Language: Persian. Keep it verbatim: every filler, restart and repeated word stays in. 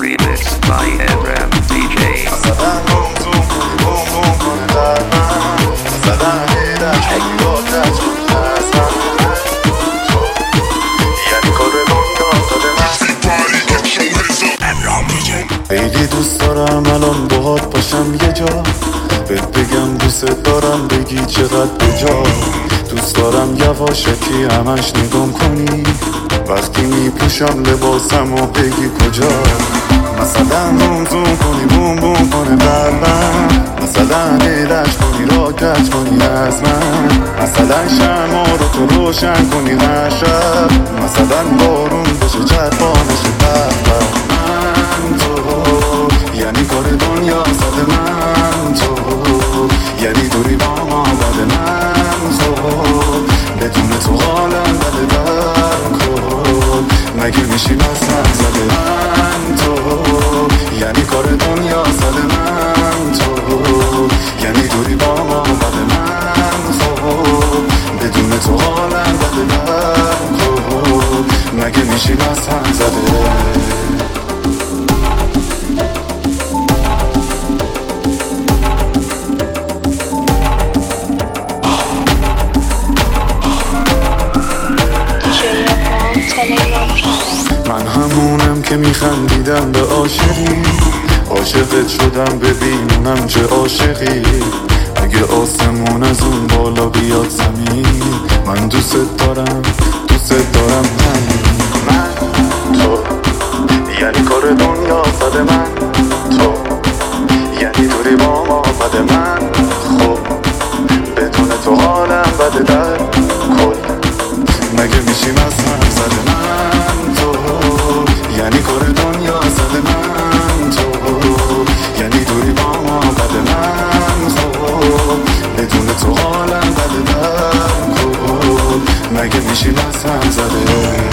Remixed by Abraham دی جی. زدن بوم زوم کنی بوم بوم کنه در من زدن هیرش کنی آتش کنی از من یعنی کار دنیا زده من. خیلی دوست دارم الان باهات باشم یه جا بهت بگم دوست دارم بگی چقدر بجا. دوست دارم یواشکی همش نگام کنی وقتی میپوشم لباسم و بگی کجا. مثلا بوم زوم کنی بوم بوم کنه قلبم مثلا لیلش کنی راکت کنی از من مثلا شمع رو تو روشن کنی هر شب مثلا بارون بشه چرخانش بخبر. من تو یعنی کار دنیا زده من تو یعنی دوری با ما بده من خب بدون تو حالم بده بر کن مگه میشی مثلا زده من تو یعنی کار دنیا زده من تو یعنی دوری با ما بده من خب بدون تو حالم بده بر کن مگه میشی مثلا زده. من همونم که میخندیدم به عاشقی عاشقت شدم ببینونم چه عاشقی اگه آسمون از اون بالا بیاد زمین من دوست دارم دوست دارم همین. من تو یعنی کار دنیا زده من تو یعنی دوری با ما بده من خب بدون تو حالم بده در کل مگه میشیم از من زده من تو یعنی کار دنیا زده من تو یعنی دوری با ما بده من خب بدون تو حالم بده در کل مگه میشیم از من زده.